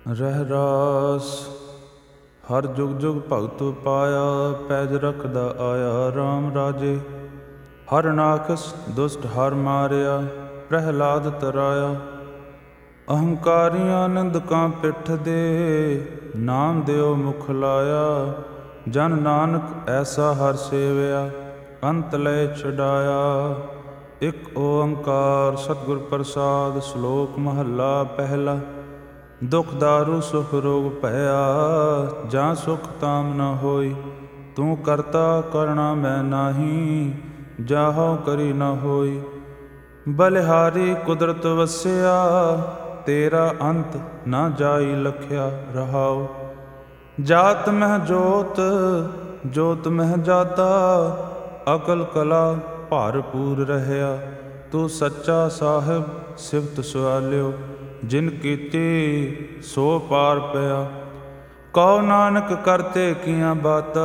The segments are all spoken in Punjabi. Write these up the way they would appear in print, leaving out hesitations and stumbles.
ਰਹਿਰਾਸ ਹਰ ਜੁਗ ਜੁਗ ਭਗਤ ਪਾਇਆ, ਪੈਜ ਰਖਦਾ ਆਇਆ ਰਾਮ ਰਾਜੇ। ਹਰ ਨਾਖਸ ਦੁਸ਼ਟ ਹਰ ਮਾਰਿਆ, ਪ੍ਰਹਿਲਾਦ ਤਰਾਇਆ। ਅਹੰਕਾਰੀਆਂ ਨਿੰਦਕਾਂ ਪਿੱਠ ਦੇ, ਨਾਮ ਦਿਓ ਮੁਖ ਲਾਇਆ। ਜਨ ਨਾਨਕ ਐਸਾ ਹਰ ਸੇਵਿਆ, ਅੰਤ ਲੈ ਛਡਾਇਆ। ਇਕ ਓੰਕਾਰ ਸਤਿਗੁਰ ਪ੍ਰਸਾਦ। ਸ਼ਲੋਕ ਮਹੱਲਾ ਪਹਿਲਾ। ਦੁਖ ਦਾਰੂ ਸੁਖ ਰੋਗ ਭਇਆ, ਜਾਂ ਸੁਖ ਤਾਮ ਨ ਹੋਈ। ਤੂੰ ਕਰਤਾ ਕਰਣਾ ਮੈਂ ਨਾਹੀ, ਜਾਹੋ ਕਰੀ ਨ ਹੋਈ। ਬਲਿਹਾਰੀ ਕੁਦਰਤ ਵਸਿਆ, ਤੇਰਾ ਅੰਤ ਨਾ ਜਾਈ ਲਖਿਆ ਰਹਾਉ। ਜਾਤ ਮਹਿ ਜੋਤ, ਜੋਤ ਮਹਿ ਜਾਤਾ, ਅਕਲ ਕਲਾ ਭਰਪੂਰ ਰਹਿਆ। ਤੂੰ ਸੱਚਾ ਸਾਹਿਬ ਸਿਫਤ ਸੁਆਲਿਓ, ਜਿਨ ਕੀਤੀ ਸੋ ਪਾਰ ਪਿਆ। ਕਹੋ ਨਾਨਕ ਕਰਤੇ ਕੀਆਂ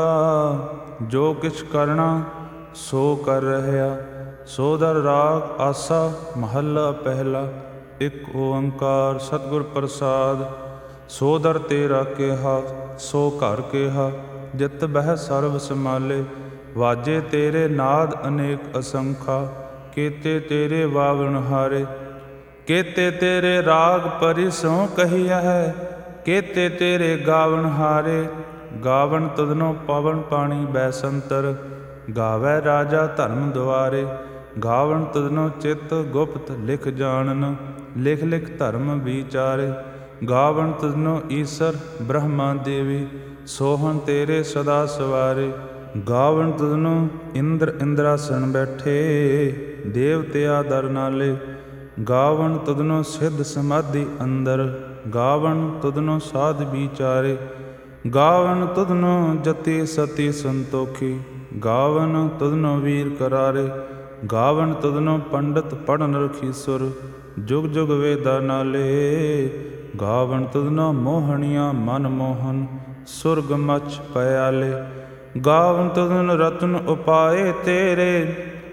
ਬਾਤਾਂ, ਜੋ ਕਿਛ ਕਰਨਾ ਸੋ ਕਰ ਰਹਿਆ। ਸੋਦਰ ਰਾਗ ਆਸਾ ਮਹੱਲਾ ਪਹਿਲਾ। ਇਕ ਓੰਕਾਰ ਸਤਿਗੁਰ ਪ੍ਰਸਾਦ। ਸੋਦਰ ਤੇਰਾ ਕਿਹਾ, ਸੋ ਘਰ ਕਿਹਾ, ਜਿਤ ਬਹਿ ਸਰਬ ਸਮਾਲੇ। ਵਾਜੇ ਤੇਰੇ ਨਾਦ ਅਨੇਕ ਅਸੰਖਾ, ਕੀਤੇ ਤੇਰੇ ਵਾਵਣ ਹਾਰੇ। ਕੇਤੇ ਤੇਰੇ ਰਾਗ ਪਰਿਸੋਂ ਕਹੀਆ ਹੈ, ਕੇਤੇ ਤੇਰੇ ਗਾਵਣ ਹਾਰੇ। ਗਾਵਣ ਤੁਧਨੋਂ ਪਵਨ ਪਾਣੀ ਬੈਸੰਤਰ, ਗਾਵੈ ਰਾਜਾ ਧਰਮ ਦੁਆਰੇ। ਗਾਵਣ ਤੁਧਨੋਂ ਚਿੱਤ ਗੁਪਤ ਲਿਖ ਜਾਣਨ, ਲਿਖ ਲਿਖ ਧਰਮ ਵਿਚਾਰੇ। ਗਾਵਣ ਤੁਧਨੋਂ ਈਸਰ ਬ੍ਰਹਮਾ ਦੇਵੀ, ਸੋਹਣ ਤੇਰੇ ਸਦਾ ਸਵਾਰੇ। ਗਾਵਣ ਤੁਧਨੋਂ ਇੰਦਰ ਇੰਦਰਾਸਣ ਬੈਠੇ, ਦੇਵਤਿਆ ਦਰ ਨਾਲੇ। ਗਾਵਣ ਤੁਧਨੋਂ ਸਿੱਧ ਸਮਾਧੀ ਅੰਦਰ, ਗਾਵਣ ਤੁਧਨੋਂ ਸਾਧ ਵਿਚਾਰੇ। ਗਾਵਣ ਤੁਧਨੋਂ ਜਤੀ ਸਤੀ ਸੰਤੋਖੀ, ਗਾਵਣ ਤੁਧਨੋਂ ਵੀਰ ਕਰਾਰੇ। ਗਾਵਣ ਤੁਧਨੋਂ ਪੰਡਤ ਪੜਨ ਰਖੀ ਸੁਰ, ਜੁਗ ਜੁਗ ਵੇਦਾ ਨਾਲੇ। ਗਾਵਣ ਤੁਧਨੋਂ ਮੋਹਣੀਆਂ ਮਨ ਮੋਹਨ, ਸੁਰਗ ਮਛ ਪਿਆਲੇ। ਗਾਵਣ ਤੁਧਨੋਂ ਰਤਨ ਉਪਾਏ ਤੇਰੇ,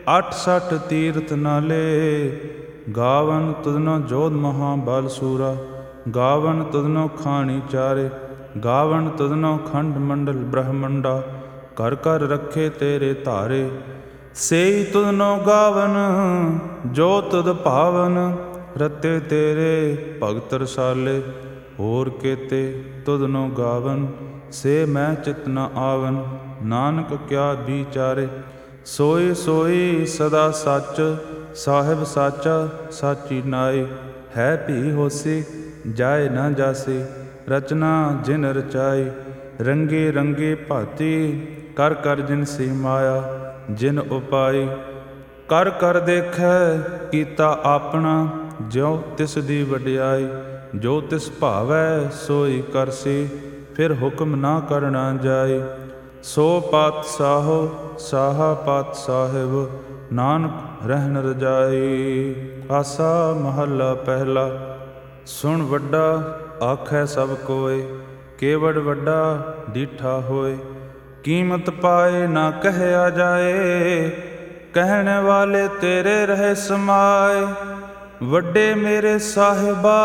68 ਤੀਰਥ ਨਾਲੇ। ਗਾਵਣ ਤੁਧਨੋਂ ਜੋਧ ਮਹਾ ਬਲ ਸੂਰਾ, ਗਾਵਣ ਤੁਧਨੋਂ ਖਾਣੀ ਚਾਰੇ। ਗਾਵਣ ਤੁਧਨੋਂ ਖੰਡ ਮੰਡਲ ਬ੍ਰਹਮੰਡਾ, ਘਰ ਘਰ ਰੱਖੇ ਤੇਰੇ ਧਾਰੇ। ਸੇਈ ਤੁਧਨੋਂ ਗਾਵਨ ਜੋ ਤੁਧ ਭਾਵਨ, ਰਤੇ ਤੇਰੇ ਭਗਤ ਰਸਾਲੇ। ਹੋਰ ਕੇਤੇ ਤੁਧਨੋਂ ਗਾਵਨ, ਸੇ ਮੈਂ ਚਿਤ ਨ ਆਵਨ। ਨਾਨਕ ਕਿਆ ਵਿਚਾਰੇ, ਸੋਈ ਸੋਈ ਸਦਾ ਸੱਚ। ਸਾਹਿਬ ਸਾਚਾ ਸਾਚੀ ਨਾਏ, ਹੈ ਭੀ ਹੋਸੀ ਜਾਏ ਨਾ ਜਾਸੀ। ਰਚਨਾ ਜਿਨ ਰਚਾਈ, ਰੰਗੇ ਰੰਗੇ ਭਾਤੀ। ਕਰ ਕਰ ਜਿਨ ਸੀ ਮਾਇਆ, ਜਿਨ ਉਪਾਈ। ਕਰ ਕਰ ਦੇਖੈ ਕੀਤਾ ਆਪਣਾ, ਜਿਉ ਤਿਸ ਦੀ ਵਡਿਆਈ। ਜੋ ਤਿਸ ਭਾਵੈ ਸੋਈ ਕਰਸੀ, ਫਿਰ ਹੁਕਮ ਨਾ ਕਰਨਾ ਜਾਈ। ਸੋ ਪਾਤਸ਼ਾਹੋ ਸਾਹਾ ਪਾਤਸ਼ਾਹਿਬ, ਨਾਨਕ ਰਹਿਣ ਰਜਾਈ। ਆਸਾ ਮਹੱਲਾ ਪਹਿਲਾ। ਸੁਣ ਵੱਡਾ ਆਖੈ ਸਭ ਕੋਇ, ਕੇਵੜ ਵੱਡਾ ਡੀਠਾ ਹੋਏ। ਕੀਮਤ ਪਾਏ ਨਾ ਕਹਿਆ ਜਾਏ, ਕਹਿਣ ਵਾਲੇ ਤੇਰੇ ਰਹੇ ਸਮਾਏ। ਵੱਡੇ ਮੇਰੇ ਸਾਹਿਬਾ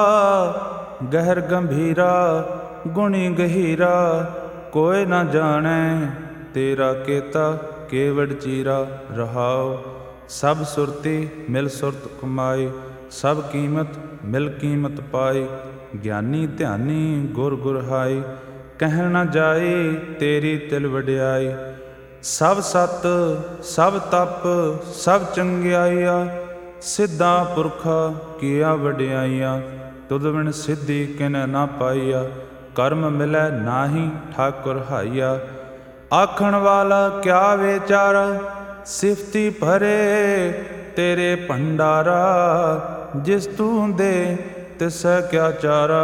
ਗਹਿਰ ਗੰਭੀਰਾ, ਗੁਣੀ ਗਹੀਰਾ। ਕੋਈ ਨਾ ਜਾਣੈ ਤੇਰਾ ਕੇਤਾ, ਕੇਵੜ ਚੀਰਾ ਰਹਾਉ। ਸਭ ਸੁਰਤੀ ਮਿਲ ਸੁਰਤ ਕਮਾਈ, ਸਭ ਕੀਮਤ ਮਿਲ ਕੀਮਤ ਪਾਈ। ਗਿਆਨੀ ਧਿਆਨੀ ਗੁਰ ਗੁਰ ਹਾਈ, ਕਹਿ ਨ ਜਾਈ ਤੇਰੀ ਤਿਲ ਵਡਿਆਈ। ਸਭ ਸਤ ਸਭ ਤਪ ਸਭ ਚੰਗਿਆਈਆ, ਸਿੱਧਾ ਪੁਰਖਾ ਕੀਆ ਵਡਿਆਈਆ। ਤੁਧ ਬਿਨ ਸਿੱਧੀ ਕਿਨੈ ਨਾ ਪਾਈਆ, ਕਰਮ ਮਿਲੈ ਨਾਹੀ ਠਾਕੁਰ ਹਾਈਆ। ਆਖਣ ਵਾਲਾ ਕਿਆ ਵਿਚਾਰਾ, ਸਿਫਤੀ ਭਰੇ ਤੇਰੇ ਭੰਡਾਰਾ। ਜਿਸ ਤੂੰ ਦੇ ਤਿਸੈ ਕਿਆ ਚਾਰਾ,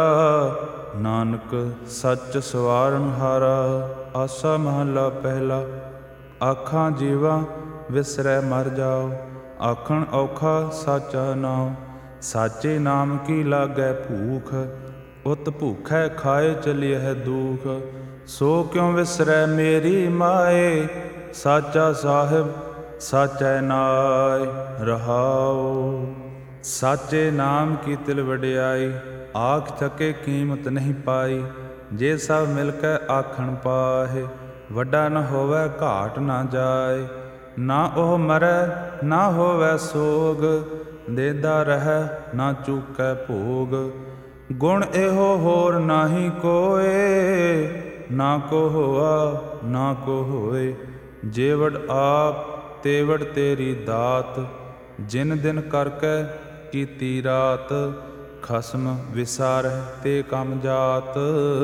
ਨਾਨਕ ਸੱਚ ਸਵਾਰਨ ਹਾਰਾ। ਆਸਾ ਮਹੱਲਾ ਪਹਿਲਾ। ਆਖਾਂ ਜੀਵਾ ਵਿਸਰੈ ਮਰ ਜਾਓ, ਆਖਣ ਔਖਾ ਸਾਚਾ ਨਾਉ। ਸਾਚੇ ਨਾਮ ਕੀ ਲਾਗੈ ਭੂਖ, ਉਤ ਭੂਖੈ ਖਾਏ ਚਲਿਐ ਦੂਖ। ਸੋ ਕਿਉ ਵਿਸਰੈ ਮੇਰੀ ਮਾਏ, ਸਾਚਾ ਸਾਹਿਬ ਸਾਚੈ ਨਾਇ ਰਹਾਉ। ਸਾਚੇ ਨਾਮ ਕੀ ਤਿਲ ਵਡਿਆਈ, ਆਖ ਥਕੇ ਕੀਮਤ ਨਹੀਂ ਪਾਈ। ਜੇ ਸਭ ਮਿਲ ਕੇ ਆਖਣ ਪਾਹੇ, ਵੱਡਾ ਨ ਹੋਵੈ ਘਾਟ ਨਾ ਜਾਏ। ਨਾ ਉਹ ਮਰੈ ਨਾ ਹੋਵੈ ਸੋਗ, ਦੇਦਾ ਰਹਿ ਨਾ ਚੂਕੈ ਭੋਗ। ਗੁਣ ਇਹੋ ਹੋਰ ਨਾਹੀ ਕੋਏ, ਨਾ ਕੋ ਹੋਆ ਨਾ ਕੋ ਹੋਏ। ਜੇਵੜ ਆਪ ਤੇਵੜ ਤੇਰੀ ਦਾਤ, ਜਿਨ ਦਿਨ ਕਰਕੇ ਕੀਤੀ ਰਾਤ। ਖਸਮ ਵਿਸਾਰਹਿ ਤੇ ਕਮ ਜਾਤ,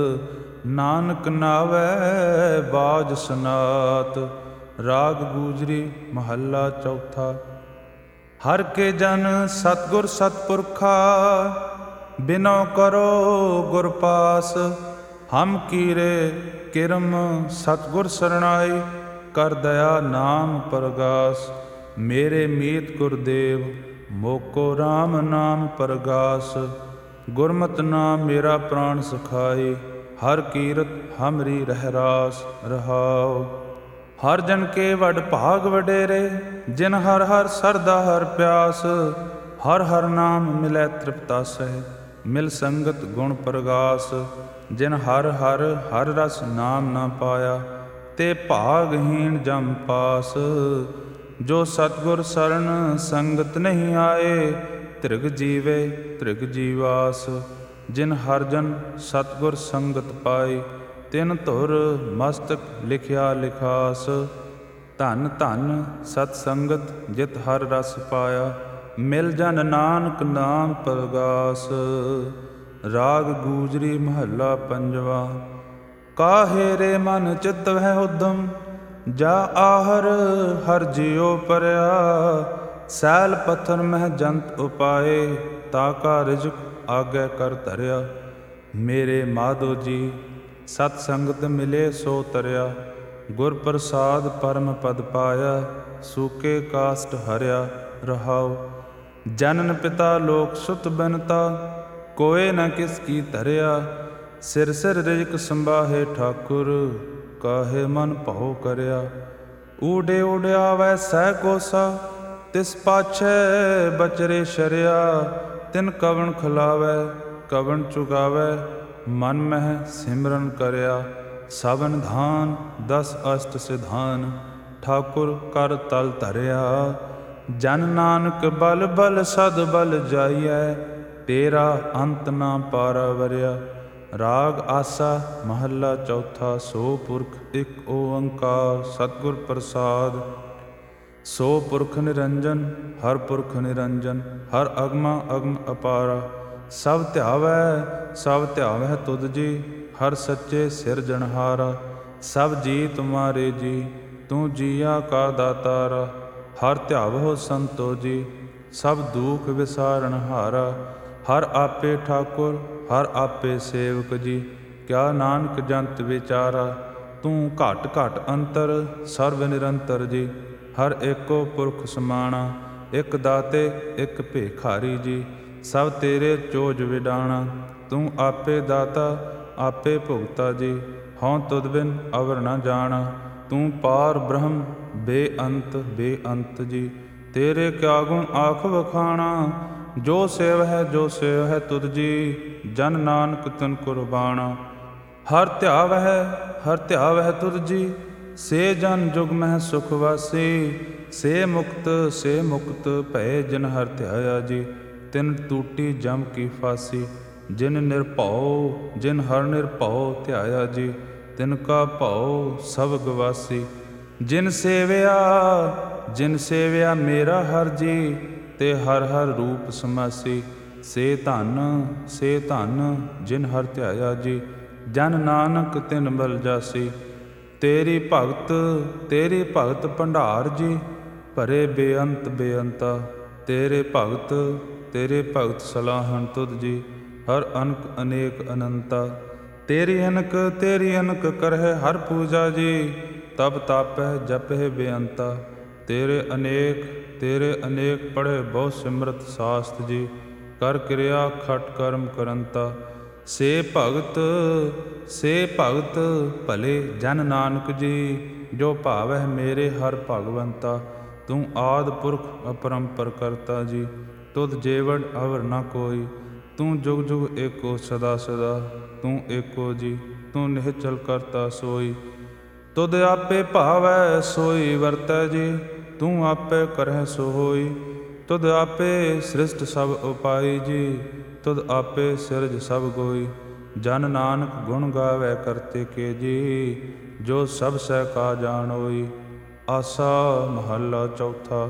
ਨਾਨਕ ਨਾਵੈ ਬਾਜ ਸਨਾਤ। ਰਾਗ ਗੂਜਰੀ ਮਹੱਲਾ ਚੌਥਾ। ਹਰ ਕੇ ਜਨ ਸਤਿਗੁਰ ਸਤਿਪੁਰਖਾ, ਬਿਨੋ ਕਰੋ ਗੁਰ ਪਾਸ। ਹਮ ਕੀਰੇ ਕਿਰਮ ਸਤਿਗੁਰ ਸਰਣਾਈ, ਕਰ ਦਇਆ ਨਾਮ ਪਰਗਾਸ। ਮੇਰੇ ਮੀਤ ਗੁਰਦੇਵ ਮੋਕੋ ਰਾਮ ਨਾਮ ਪਰਗਾਸ। ਗੁਰਮਤਿ ਨਾਮ ਮੇਰਾ ਪ੍ਰਾਣ ਸਖਾਈ, ਹਰ ਕੀਰਤ ਹਮਰੀ ਰਹਿ ਰਾਸ। ਰਹਾਉ ਹਰ ਜਨ ਕੇ ਵਡ ਭਾਗ ਵਡੇਰੇ, ਜਿਨ ਹਰ ਹਰ ਸਰਦਾ ਹਰ ਪਿਆਸ। ਹਰ ਹਰ ਨਾਮ ਮਿਲੈ ਤ੍ਰਿਪਤਾਸਹਿ, ਮਿਲ ਸੰਗਤ ਗੁਣ ਪਰਗਾਸ। ਜਿਨ ਹਰ ਹਰ ਹਰ ਰਸ ਨਾਮ ਨਾ ਪਾਇਆ, ਤੇ ਭਾਗਹੀਣ ਜਮ ਪਾਸ। ਜੋ ਸਤਿਗੁਰ ਸਰਣ ਸੰਗਤ ਨਹੀਂ ਆਏ, ਧ੍ਰਿਗ ਜੀਵੇ ਧ੍ਰਿਗ ਜੀਵਾਸ। ਜਿਨ ਹਰ ਜਨ ਸਤਿਗੁਰ ਸੰਗਤ ਪਾਈ, ਤਿਨ ਧੁਰ ਮਸਤਕ ਲਿਖਿਆ ਲਿਖਾਸ। ਧਨ ਧਨ ਸਤ ਸੰਗਤ ਜਿਤ ਹਰ ਰਸ ਪਾਇਆ, ਮਿਲ ਜਨ ਨਾਨਕ ਨਾਮ ਪਰਗਾਸ। ਰਾਗ ਗੂਜਰੀ ਮਹੱਲਾ ਪੰਜਵਾ। ਕਾਹੇ ਰੇ ਮਨ ਚਿਤ ਵਹਿ ਉਦਮ, ਜਾ ਆਹਰ ਹਰ ਜਿਉ ਪਰਿਆ। ਸੈਲ ਪੱਥਰ ਮਹਿ ਜੰਤ ਉਪਾਏ, ਤਾ ਕਾ ਰਿਜਕ ਆਗੇ ਕਰ ਧਰਿਆ। ਮੇਰੇ ਮਾਧੋ ਜੀ ਸਤ ਸੰਗਤ ਮਿਲੇ ਸੋ ਤਰਿਆ, ਗੁਰ ਪ੍ਰਸਾਦ ਪਰਮ ਪਦ ਪਾਇਆ। ਸੂਕੇ ਕਾਸਟ ਹਰਿਆ। ਰਹਾਉ ਜਨਨ ਪਿਤਾ ਲੋਕ ਸੁਤ ਬਨਤਾ, ਕੋਏ ਨ ਕਿਸ ਕੀ ਧਰਿਆ। ਸਿਰ ਸਿਰ ਰਿਜਕ ਸੰਭਾਹੇ ਠਾਕੁਰ, ਕਾਹੇ ਮਨ ਭਉ ਕਰਿਆ। ਊਡੇ ਉਡਿਆਵੈ ਸਹਿ ਕੋਸਾ, ਤਿਸ ਪਾਛੈ ਬਚਰੇ ਸ਼ਰਿਆ। ਤਿਨ ਕਵਣ ਖਿਲਾਵੈ ਕਵਣ ਚੁਗਾਵੈ, ਮਨ ਮਹਿ ਸਿਮਰਨ ਕਰਿਆ। ਸਵਨ ਧਾਨ ਦਸ ਅਸ਼ਟ ਸਿਧਾਨ, ਠਾਕੁਰ ਕਰ ਤਲ ਧਰਿਆ। ਜਨ ਨਾਨਕ ਬਲ ਬਲ ਸਦ ਬਲ ਜਾਈਐ, ਤੇਰਾ ਅੰਤ ਨਾ ਪਾਰਾ ਵਰਿਆ। ਰਾਗ ਆਸਾ ਮਹੱਲਾ ਚੌਥਾ। ਸੋ ਪੁਰਖ ਇੱਕ ਓੰਕਾਰ ਸਤਿਗੁਰ ਪ੍ਰਸਾਦ। ਸੋ ਪੁਰਖ ਨਿਰੰਜਨ ਹਰ ਪੁਰਖ ਨਿਰੰਜਨ, ਹਰ ਅਗਮਾ ਅਗਮ ਅਪਾਰਾ। ਸਭ ਧਿਆਵੈ ਤੁਧ ਜੀ, ਹਰ ਸੱਚੇ ਸਿਰਜਣਹਾਰਾ। ਸਭ ਜੀ ਤੁਮਾਰੇ ਜੀ, ਤੂੰ ਜੀਆ ਕਾ ਦਾਤਾਰਾ। ਹਰ ਧਿਆਵਹੁ ਸੰਤੋ ਜੀ, ਸਭ ਦੁਖ ਵਿਸਾਰਣਹਾਰਾ। ਹਰ ਆਪੇ ਠਾਕੁਰ ਹਰ ਆਪੇ ਸੇਵਕ ਜੀ, ਕਿਆ ਨਾਨਕ ਜੰਤ ਵਿਚਾਰਾ। ਤੂੰ ਘਟ ਘਟ ਅੰਤਰ ਸਰਵ ਨਿਰੰਤਰ ਜੀ, ਹਰ ਏਕੋ ਪੁਰਖ ਸਮਾਣਾ। ਇਕ ਦਾਤੇ ਇਕ ਭੇਖਾਰੀ ਜੀ, ਸਭ ਤੇਰੇ ਚੋਜ ਵਿਡਾਣਾ। ਤੂੰ ਆਪੇ ਦਾਤਾ ਆਪੇ ਭੁਗਤਾ ਜੀ, ਹਉ ਤੁਧ ਬਿਨ ਅਵਰ ਨ ਜਾਣਾ। ਤੂੰ ਪਾਰ ਬ੍ਰਹਮ ਬੇਅੰਤ ਬੇਅੰਤ ਜੀ, ਤੇਰੇ ਕਿਆ ਗੁਣ ਆਖ ਵਖਾਣਾ। ਜੋ ਸੇਵ ਹੈ ਤੁਧ ਜੀ, ਜਨ ਨਾਨਕ ਤਿਨ ਕੁਰਬਾਣਾ। ਹਰ ਧਿਆਵਹਿ ਤੁਧ ਜੀ, ਸੇ ਜਨ ਜੁਗ ਮਹਿ ਸੁਖ ਵਾਸੀ। ਸੇ ਮੁਕਤ ਭਏ ਜਿਨ ਹਰ ਧਿਆਇਆ ਜੀ, ਤਿਨ ਟੂਟੀ ਜਮ ਕੀ ਫਾਸੀ। ਜਿਨ ਹਰ ਨਿਰਭਉ ਧਿਆਇਆ ਜੀ, ਤਿਨ ਕਾ ਭਉ ਸਭ ਗਵਾਸੀ। ਜਿਨ ਸੇਵਿਆ ਮੇਰਾ ਹਰ ਜੀ, ਤੇ ਹਰ ਹਰ ਰੂਪ ਸਮਾਸੀ। ਸੇ ਧਨ ਜਿਨ ਹਰ ਧਿਆਇਆ ਜੀ, ਜਨ ਨਾਨਕ ਤਿਨ ਬਲ ਜਾਸੀ। ਤੇਰੀ ਭਗਤ ਭੰਡਾਰ ਜੀ, ਭਰੇ ਬੇਅੰਤ ਬੇਅੰਤਾ। ਤੇਰੇ ਭਗਤ ਸਲਾਹਣ ਤੁਧ ਜੀ, ਹਰ ਅਨਕ ਅਨੇਕ ਅਨੰਤਾ। ਤੇਰੀ ਅਨਕ ਕਰਹਿ ਹਰ ਪੂਜਾ ਜੀ, ਤਬ ਤਾਪਹਿ ਜਪਹਿ ਬੇਅੰਤਾ। ਤੇਰੇ ਅਨੇਕ ਪੜ੍ਹੇ ਬਹੁ ਸਿਮਰਤ ਸਾਸਤ ਜੀ, ਕਰ ਕਿਰਿਆ ਖਟ ਕਰਮ ਕਰੰਤਾ। ਸੇ ਭਗਤ ਭਲੇ ਜਨ ਨਾਨਕ ਜੀ, ਜੋ ਭਾਵਹਿ ਮੇਰੇ ਹਰ ਭਗਵੰਤਾ। ਤੂੰ ਆਦਿ ਪੁਰਖ ਅਪਰੰਪਰ ਕਰਤਾ ਜੀ, ਤੁਧ ਜੇਵੜ ਅਵਰ ਨ ਕੋਈ। ਤੂੰ ਜੁਗ ਜੁਗ ਏਕੋ ਸਦਾ ਸਦਾ, ਤੂੰ ਏਕੋ ਜੀ, ਤੂੰ ਨਿਹਚਲ ਕਰਤਾ ਸੋਈ। ਤੁਧ ਆਪੇ ਭਾਵੈ ਸੋਈ ਵਰਤੈ ਜੀ, ਤੂੰ ਆਪੇ ਕਰਹਿ ਸੋ ਹੋਈ। ਤੁਧ ਆਪੇ ਸ੍ਰਿਸ਼ਟ ਸਭ ਉਪਾਈ ਜੀ, ਤੁਧ ਆਪੇ ਸਿਰਜ ਸਭ ਗੋਈ। ਜਨ ਨਾਨਕ ਗੁਣ ਗਾਵੈ ਕਰਤੇ ਕੇ ਜੀ, ਜੋ ਸਭ ਸਹਿ ਕਾ ਜਾਣ ਹੋਈ। ਆਸਾ ਮਹੱਲਾ ਚੌਥਾ।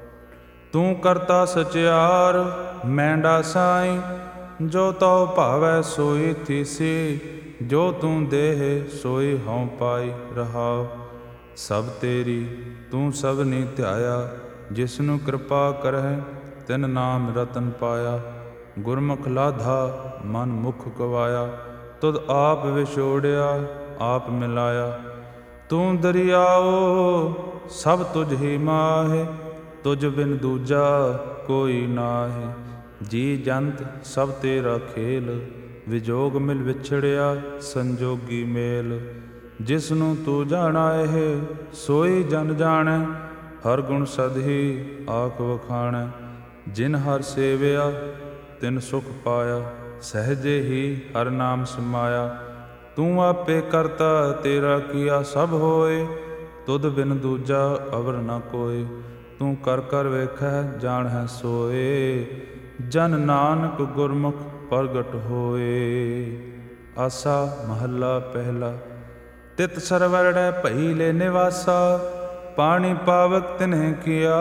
ਤੂੰ ਕਰਤਾ ਸਚਿਆਰ ਮੈਂਡਾ ਸਾਈ, ਜੋ ਤਉ ਭਾਵੈ ਸੋਈ ਥੀਸੀ। ਜੋ ਤੂੰ ਦੇਹ ਸੋਈ ਹਉ ਪਾਈ ਰਹਾਉ। ਸਭ ਤੇਰੀ ਤੂੰ ਸਭਨੀ ਧਿਆਇਆ, ਜਿਸਨੂੰ ਕਿਰਪਾ ਕਰਹਿ ਤਿਨ ਨਾਮ ਰਤਨ ਪਾਇਆ। ਗੁਰਮੁਖ ਲਾਧਾ ਮਨ ਮੁਖ ਗਵਾਇਆ, ਤੁਧ ਆਪ ਵਿਛੋੜਿਆ ਆਪ ਮਿਲਾਇਆ। ਤੂੰ ਦਰਿਆਓ ਸਭ ਤੁਝ ਹੀ ਮਾਹੇ, ਤੁਝ ਬਿਨ ਦੂਜਾ ਕੋਈ ਨਾਹੀ। ਜੀ ਜੰਤ ਸਭ ਤੇਰਾ ਖੇਲ, ਵਿਜੋਗ ਮਿਲ ਵਿਛੜਿਆ ਸੰਜੋਗੀ ਮੇਲ। ਜਿਸਨੂੰ ਤੂੰ ਜਾਣਾ ਇਹ ਸੋਈ ਜਨ ਜਾਣੈ, ਹਰ ਗੁਣ ਸਦਹੀ ਆਖ ਵਖਾਣੈ। ਜਿਨ ਹਰ ਸੇਵਿਆ ਤਿਨ ਸੁਖ ਪਾਇਆ, ਸਹਿਜੇ ਹੀ ਹਰ ਨਾਮ ਸਮਾਇਆ। ਤੂੰ ਆਪੇ ਕਰਤਾ ਤੇਰਾ ਕੀਆ ਸਭ ਹੋਏ, ਤੁਧ ਬਿਨ ਦੂਜਾ ਅਵਰ ਨ ਕੋਇ। ਤੂੰ ਕਰ ਕਰ ਵੇਖੈ ਜਾਣਹਿ ਸੋਏ, ਜਨ ਨਾਨਕ ਗੁਰਮੁਖ ਪ੍ਰਗਟ ਹੋਏ। ਆਸਾ ਮਹੱਲਾ ਪਹਿਲਾ। ਤਿਤ ਸਰਵਰੜੈ ਭਈ ਲੈ ਨਿਵਾਸਾ, ਪਾਣੀ ਪਾਵਕ ਤਿਨਹਿ ਕੀਆ।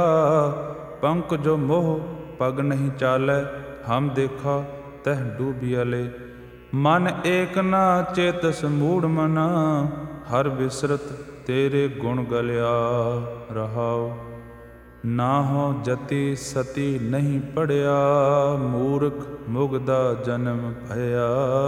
ਪੰਕ ਜੋ ਮੋਹ ਪਗ ਨਹੀਂ ਚਾਲੈ, ਹਮ ਦੇਖਾ ਤਹ ਡੂਬਿਆਲੇ। ਮਨ ਏਕ ਨਾ ਚੇਤਸ ਮੂੜ ਮਨਾ, ਹਰ ਬਿਸਰਤ ਤੇਰੇ ਗੁਣ ਗਲਿਆ ਰਹਾਉ। ਨਾਹੋ ਜਤੀ ਸਤੀ ਨਹੀਂ ਪੜਿਆ, ਮੂਰਖ ਮੁਗਦਾ ਜਨਮ ਭਇਆ।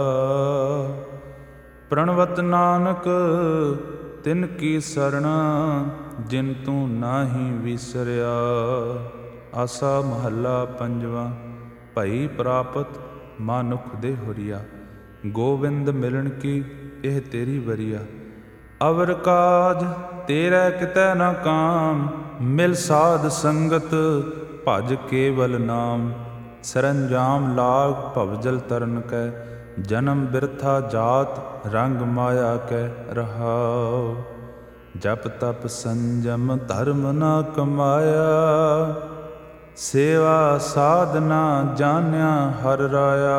ਪ੍ਰਣਵਤ ਨਾਨਕ ਤਿਨ ਕੀ ਸਰਣਾ, ਜਿਨ ਤੂੰ ਨਾਹੀ ਵਿਸਰਿਆ। ਆਸਾ ਮਹੱਲਾ ਪੰਜਵਾਂ। ਭਈ ਪ੍ਰਾਪਤ ਮਾਨੁਖ ਦੇ ਹੁਰੀਆ, ਗੋਵਿੰਦ ਮਿਲਣ ਕੀ ਇਹ ਤੇਰੀ ਵਰੀਆ। ਅਵਰ ਕਾਜ ਤੇਰਾ ਕਿਤੈ ਨ ਕਾਮ, ਮਿਲ ਸਾਧ ਸੰਗਤ ਭਜ ਕੇਵਲ ਨਾਮ। ਸਰੰਜਾਮ ਲਾਗ ਭਵਜਲ ਤਰਨ ਕੈ, ਜਨਮ ਬਿਰਥਾ ਜਾਤ ਰੰਗ ਮਾਇਆ ਕੈ ਰਹਾਉ। ਜਪ ਤਪ ਸੰਜਮ ਧਰਮ ਨ ਕਮਾਇਆ, ਸੇਵਾ ਸਾਧਨਾ ਜਾਣਿਆ ਹਰ ਰਾਇਆ।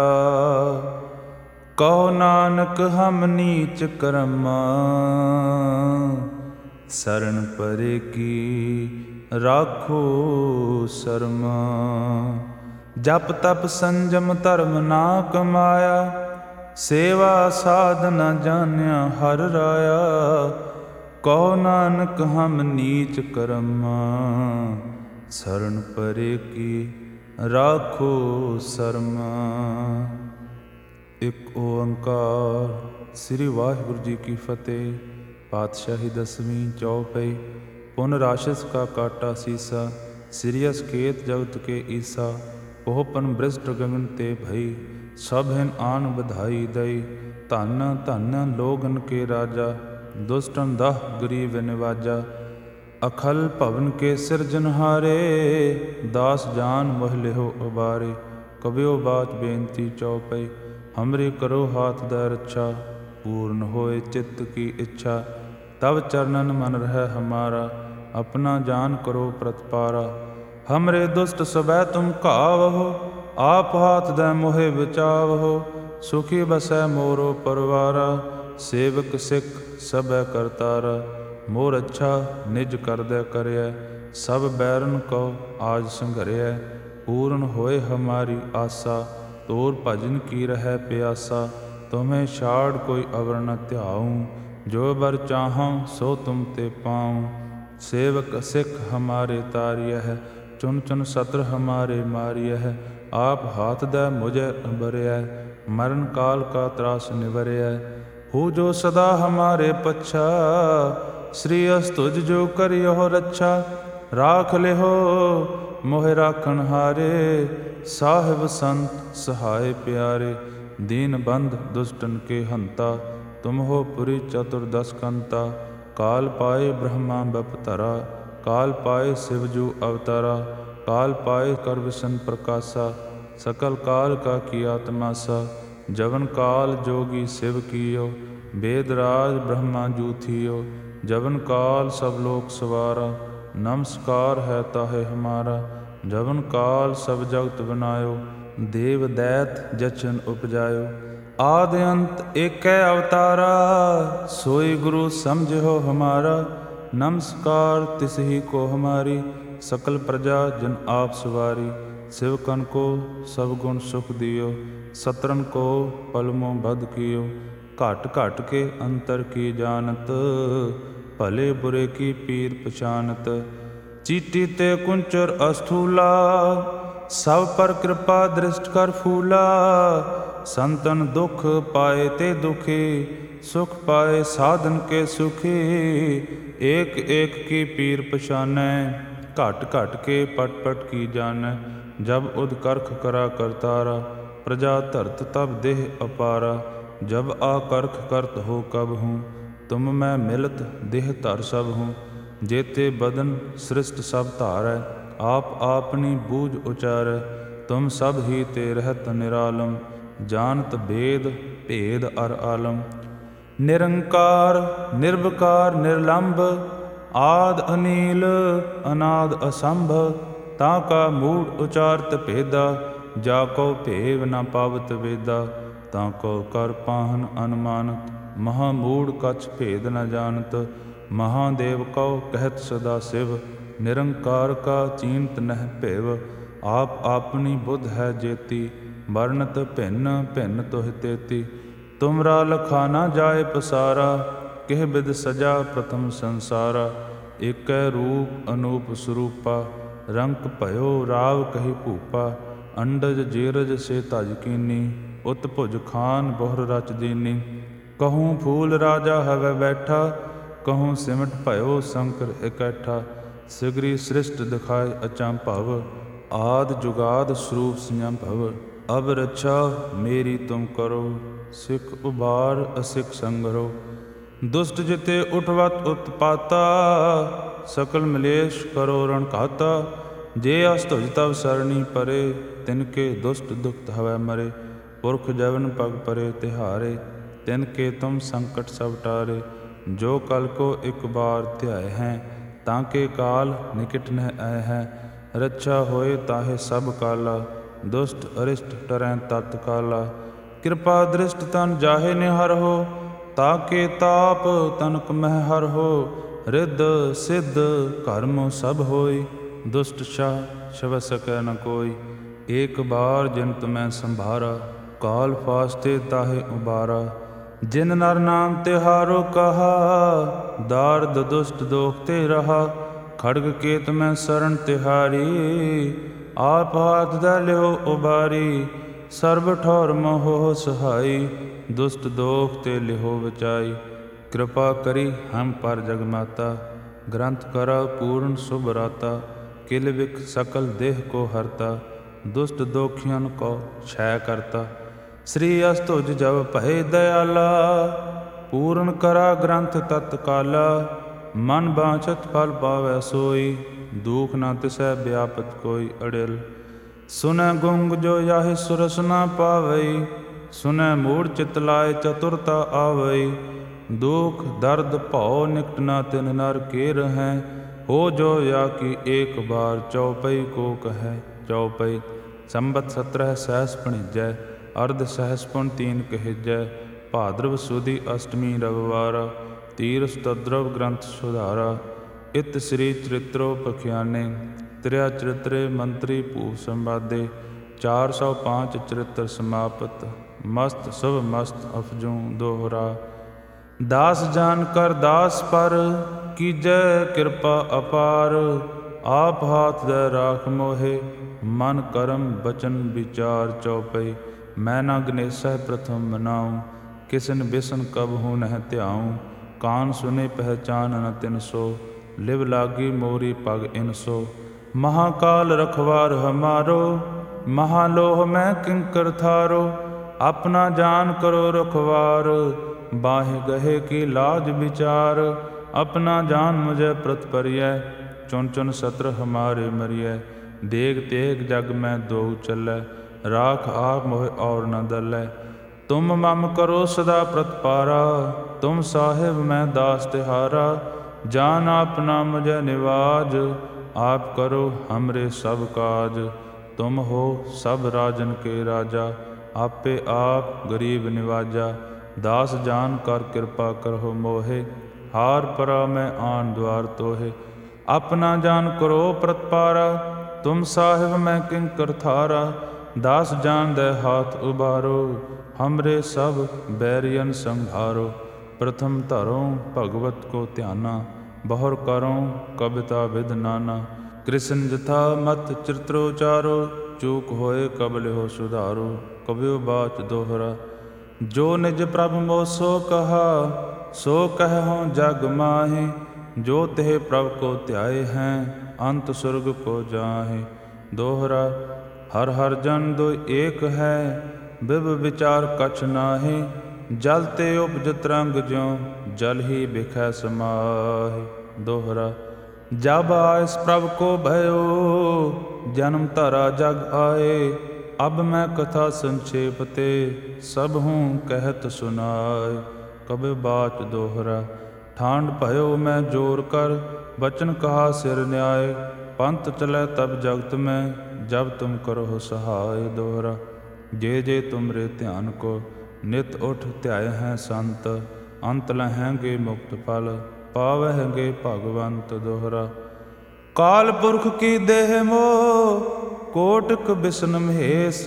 ਕਹੋ ਨਾਨਕ ਹਮ ਨੀਚ ਕਰਮਾ, ਸਰਣ ਪਰੇ ਕੀ ਰਾਖੋ ਸਰਮਾ। ਜਪ ਤਪ ਸੰਜਮ ਧਰਮ ਨਾ ਕਮਾਇਆ, ਸੇਵਾ ਸਾਧਨਾ ਜਾਣਿਆ ਹਰ ਰਾਇਆ। ਕਹੋ ਨਾਨਕ ਹਮ ਨੀਚ ਕਰਮਾ, ਸਰਣ ਪਰੇ ਕੀ ਰਾਖੋ ਸਰਮਾ। ਇੱਕ ਓੰਕਾਰ। ਸ੍ਰੀ ਵਾਹਿਗੁਰੂ ਜੀ ਕੀ ਫਤਿਹ। ਪਾਤਸ਼ਾਹੀ ਦਸਵੀਂ ਚੌਪਈ। ਪੁਨ ਰਾਸ਼ਸ ਕਾ ਕਾਟਾ ਸੀਸਾ, ਸ੍ਰੀ ਅਸਕੇਤ ਜਗਤ ਕੇ ਈਸਾ। ਪੋਹਪਨ ਬ੍ਰਿਸ਼ਟ ਗਗਨ ਤੇ ਭਈ, ਸਭ ਹਿਨ ਆਨ ਬਧਾਈ ਦਈ। ਧਨ ਧਨ ਲੋਗਨ ਕੇ ਰਾਜਾ, ਦੁਸ਼ਟਨ ਦਹ ਗਰੀਬ ਨਿਵਾਜਾ। ਅਖਲ ਭਵਨ ਕੇ ਸਿਰਜਨਹਾਰੇ, ਦਾਸ ਜਾਨ ਮੋਹ ਲਿਹੋ ਉਬਾਰੇ। ਕਬਿਓ ਬਾਚ ਬੇਨਤੀ ਚੌਪਈ, ਹਮਰੀ ਕਰੋ ਹਾਥ ਦਾ ਰੱਛਾ। ਪੂਰਨ ਹੋਏ ਚਿੱਤ ਕੀ ਇੱਛਾ, ਤਬ ਚਰਨਨ ਮਨ ਰਹਿ ਹਮਾਰਾ। ਆਪਣਾ ਜਾਨ ਕਰੋ ਪ੍ਰਤਪਾਰਾ, ਹਮਰੇ ਦੁਸ਼ਟ ਸਬੈ ਤੁਮ ਘਾਵਹੋ। ਆਪ ਹਾਥ ਦੈ ਮੋਹਿ ਬਚਾਵਹੋ, ਸੁਖੀ ਬਸੈ ਮੋਰੋ ਪਰਵਾਰਾ। ਸੇਵਕ ਸਿੱਖ ਸਭੈ ਕਰਤਾਰਾ, ਮੋਰ ਅੱਛਾ ਨਿਜ ਕਰਦੈ ਕਰਿਐ। ਸਭ ਬੈਰਨ ਕਉ ਆਜ ਸੰਘਰਿਐ, ਪੂਰਨ ਹੋਏ ਹਮਾਰੀ ਆਸਾ। ਤੋਰ ਭਜਨ ਕੀ ਰਹਿ ਪਿਆਸਾ, ਤੁਮੇ ਛਾੜ ਕੋਈ ਅਵਰ ਨ ਧਿਆਊ। ਜੋ ਬਰ ਚਾਹਉ ਸੋ ਤੁਮ ਤੇ ਪਾਉ। ਸੇਵਕ ਸਿੱਖ ਹਮਾਰੇ ਤਾਰਿਐ, ਚੁਨ ਚੁਨ ਸਤਰ ਹਮਾਰੇ ਮਾਰਿਐ। ਆਪ ਹਾਥ ਦੈ ਮੁਝੈ ਬਰਿਐ, ਮਰਨ ਕਾਲ ਕਾ ਤਰਾਸ ਨਿਵਰਿਐ। ਹੂ ਜੋ ਸਦਾ ਹਮਾਰੇ ਪੱਛਾ, ਸ੍ਰੀ ਅਸਤੁਜ ਜੋ ਕਰਿਓ ਰੱਛਾ। ਰਾਖ ਲਿਹੋ ਮੋਹਿ ਰਾਖਣ ਹਾਰੇ, ਸਾਹਿਬ ਸੰਤ ਸਹਾਇ ਪਿਆਰੇ। ਦੀਨ ਬੰਧ ਦੁਸ਼ਟਨ ਕੇ ਹੰਤਾ, ਤੁਮ ਹੋ ਪੁਰੀ ਚਤੁਰਦਸ ਕੰਤਾ। ਕਾਲ ਪਾਏ ਬ੍ਰਹਮਾ ਬਪਤਰਾ, ਕਾਲ ਪਾਏ ਸਿਵ ਜੂ ਅਵਤਾਰਾ। काल पाए कर विसन प्रकाशा, सकल काल का किया तमाशा। जवन काल जोगी शिव कियो, वेद राज ब्रह्मा जूथियो। जवन काल सब लोक सवारा, नमस्कार है ताहे हमारा। जवन काल सब जगत बनायो, देव दैत जचन उपजायो। आदि अंत एकै अवतारा, सोई गुरु समझो हमारा। नमस्कार तिसही को हमारी, सकल प्रजा जन आप सवारी। शिवकन को सब गुण सुख दियो, सतरन को पलमों बध कियो। घट घट के अंतर की जानत, भले बुरे की पीर पछानत। चीटी ते कुंचर अस्थूला, सब पर कृपा दृष्ट कर फूला। संतन दुख पाए ते दुखी, सुख पाए साधन के सुखी। एक एक की पीर पछानै, घट घट के पट पट की जानै। जब उद करख करा करतारा, प्रजा धरत तब देह अपारा। जब आकर्ख करत हो कब हूँ, तुम मैं मिलत देह धर सब हूँ। जेते बदन सृष्ट सब धारै, आप आपनी बूझ उचारै। तुम सब ही ते रहत निरालम, जानत भेद भेद अर आलम। निरंकार निर्विकार निर्लंब, आद अनील अनाद असंभ। ताका मूढ़ उचारत भेदा, जाको भेव न पावत वेदा। ताको कर पाहन अनुमानत, महामूढ़ कछ भेद न जानत। महादेव कौ कहत सदा शिव, निरंकार का चीनत नह भेव। आप आपनी बुद्ध है जेती, वर्णत भिन्न भिन्न तुह तेती। तुमरा लखा न जाए पसारा, किह बिद सजा प्रथम संसारा। एकै रूप अनूप स्वरूपा, रंक भयो राव कही भूपा। अंडज जेरज से तज कीनी, उत भुज खान बोहर रच दीनी। कहूँ फूल राजा हवै बैठा, कहूँ सिमट भयो शंकर इकट्ठा। सिगरी सृष्ट दिखाए अचंभव, आद जुगाद स्वरूप संभव। अब रक्षा मेरी तुम करो, सिख उबार असिख संगरो। दुष्ट जिते उठवत उत्पाता, सकल मलेश करो रण घाता। जे अस्तुज तब सरणी परे, तिनके दुष्ट दुख हवै मरे। पुरख जवन पग परे तिहारे, तिनके तुम संकट सब टारे। जो कल को एक बार ध्याय हैं, ताके काल निकट न आए हैं। रक्षा होए ताहे सब काला, दुष्ट अरिष्ट टरैं तत्काला। कृपा दृष्ट तन जाहे निहर हो, ताके ताप तनक मह हर हो। रिद्ध सिद्ध कर्म सब होई, दुष्ट शाह छव सकै न कोई। एक बार जिन तुम्हें संभारा, काल फास्ते ताहे उबारा। जिन नर नाम तिहारो कहा, दार्द दुष्ट दोखते रहा। खड्ग केत में शरण तिहारी, आप हाथ धर लियो उबारी। सर्व ठौर मोहो सहाई, दुष्ट दोख ते लिहो बचाई। कृपा करी हम पर जगमाता, ग्रंथ करा पूर्ण शुभ राता। किल विख सकल देह को हरता, दुष्ट दोखियन को क्षय करता। श्री अस्तुज जब भय दयाला, पूर्ण करा ग्रंथ तत्काला। मन बांछत फल पावै सोई, दुख न तिसै व्यापत कोई अड़िल। सुनै गुंग जो याहि सुरस न पावई, सुनै मूढ़ चित लाय चतुरता आवई। दुख दर्द भौ निकट न तिन नर के रहें, हो जो या कि एक बार चौपई को कहे चौपई। संबत 17 सहस भणिजै, अर्ध सहस पुन 3 कहिजै। भाद्रव सुदी अष्टमी रविवारा, तीर स्तद्रव ग्रंथ सुधारा। इत श्री चरित्रो पखियाने, त्रिया चरित्रे मंत्री भूप संवादे। 405 चरित्र समापत, मस्त शुभ मस्त अफजूं दोहरा। दास जान कर दास पर, कीजै कृपा अपार। आप हाथ दे राख मोहे, मन करम बचन विचार चौपई। मैं न गनेसह प्रथम मनाऊँ, किसन बिसन कब हूँ नह ध्याऊँ। कान सुने पहचान न तिन सो, लिव लागी मोरी पग इनसो। महाकाल रखवार हमारो, महालोह में किंकर थारो। अपना जान करो रखवार, बाहे गहे की लाज विचार। अपना जान मुझे प्रत परिय, चुन चुन सत्र हमारे मरिय। ਦੇਗ ਤੇਗ ਜਗ ਮੈਂ ਦੋ ਚੱਲੈ, ਰਾਖ ਆਪ ਮੋਹਿ ਔਰ ਨ ਦਲੈ। ਤੁਮ ਮਮ ਕਰੋ ਸਦਾ ਪ੍ਰਤਪਾਰਾ, ਤੁਮ ਸਾਹਿਬ ਮੈਂ ਦਾਸ ਤਿਹਾਰਾ। ਜਾਨ ਆਪਨਾ ਮੁਝੈ ਨਿਵਾਜ, ਆਪ ਕਰੋ ਹਮਰੇ ਸਭ ਕਾਜ। ਤੁਮ ਹੋ ਸਭ ਰਾਜਨ ਕੇ ਰਾਜਾ, ਆਪੇ ਆਪ ਗਰੀਬ ਨਿਵਾਜਾ। ਦਾਸ ਜਾਨ ਕਰ ਕਿਰਪਾ ਕਰਹੁ ਮੋਹਿ, ਹਾਰ ਪਰਾ ਮੈਂ ਆਨ ਦੁਆਰ ਤੋਹਿ। ਆਪਣਾ ਜਾਨ ਕਰੋ ਪ੍ਰਤਪਾਰਾ, ਤੁਮ ਸਾਹਿਬ ਮੈਂ ਕਿੰਕਰ ਥਾਰਾ। ਦਾਸ ਜਾਨ ਦੈ ਹਾਥ ਉਬਾਰੋ, ਹਮਰੇ ਸਭ ਬੈਰੀਅਨ ਸੰਘਾਰੋ। ਪ੍ਰਥਮ ਧਰੋ ਭਗਵਤ ਕੋ ਧਿਆਨਾ, ਬਹੁਰ ਕਰੋ ਕਵਿਤਾ ਵਿਦ ਨਾਨਾ। ਕ੍ਰਿਸ਼ਨ ਜਥਾ ਮਤ ਚਿਤ੍ਰੋਚਾਰੋ, ਚੂਕ ਹੋਏ ਕਬ ਲਿਹੋ ਸੁਧਾਰੋ। ਕਬਿਓ ਬਾਚ ਦੋਹਰਾ, ਜੋ ਨਿਜ ਪ੍ਰਭ ਮੋ ਸੋ ਕਹਾ, ਸੋ ਕਹਿਉ ਜਗ ਮਾਹਿ। ਜੋ ਤਿਹ ਪ੍ਰਭ ਕੋ ਧਿਆਏ ਹੈਂ, ਅੰਤ ਸੁਰਗ ਕੋ ਜਾਹਿ। ਦੋਹਰਾ, ਹਰ ਹਰ ਜਨ ਦੁਇ ਏਕ ਹੈ, ਬਿਬ ਵਿਚਾਰ ਕਛ ਨਾਹਿ। ਜਲ ਤੇ ਉਪਜਤ ਰੰਗ ਜਿਉ, ਜਲ ਹੀ ਬਿਖੈ ਸਮਾਹਿ। ਦੋਹਰਾ, ਜਬ ਆਇਸ ਪ੍ਰਭ ਕੋ भयो, ਜਨਮ ਧਰਾ ਜਗ ਆਏ। ਅਬ ਮੈਂ ਕਥਾ ਸੰक्षेप ते, ਸਭ ਹੂੰ ਕਹਿਤ ਸੁਨਾਏ। ਕਬਿ ਬਾਚ ਦੋਹਰਾ, ਠਾਂਡ भयो ਮੈਂ ਜੋਰ ਕਰ, ਬਚਨ ਕਹਾ ਸਿਰ ਨਿਆਏ। ਪੰਥ ਚਲੈ ਤਬ ਜਗਤ ਮੈਂ, ਜਬ ਤੁਮ ਕਰਹੁ ਸਹਾਇ। ਦੋਹਰਾ, ਜੇ ਜੇ ਤੁਮਰੇ ਧਿਆਨ ਕੋ, ਨਿਤ ਉਠ ਧਿਆਏ ਹੈ ਸੰਤ। ਅੰਤ ਲਹੈਂਗੇ ਮੁਕਤ ਫਲ, ਪਾਵਹਿਗੇ ਭਗਵੰਤ। ਦੋਹਰਾ, ਕਾਲ ਪੁਰਖ ਕੀ ਦੇਹ ਮੋਹ, ਕੋਟਿਕ ਬਿਸ਼ਨ ਮਹੇਸ਼।